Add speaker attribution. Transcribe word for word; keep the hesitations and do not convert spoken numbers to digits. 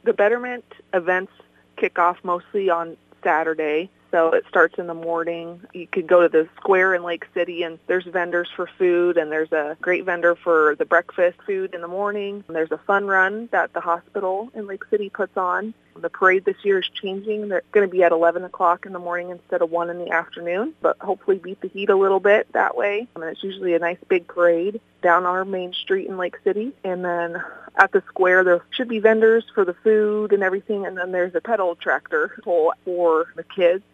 Speaker 1: The Betterment events kick off mostly on Saturday. So it starts in the morning. You could go to the square in Lake City, and there's vendors for food, and there's a great vendor for the breakfast food in the morning. And there's a fun run that the hospital in Lake City puts on. The parade this year is changing. They're going to be at eleven o'clock in the morning instead of one in the afternoon, but hopefully beat the heat a little bit that way. And it's usually a nice big parade down our main street in Lake City. And then at the square, there should be vendors for the food and everything. And then there's a pedal tractor pull for the kids.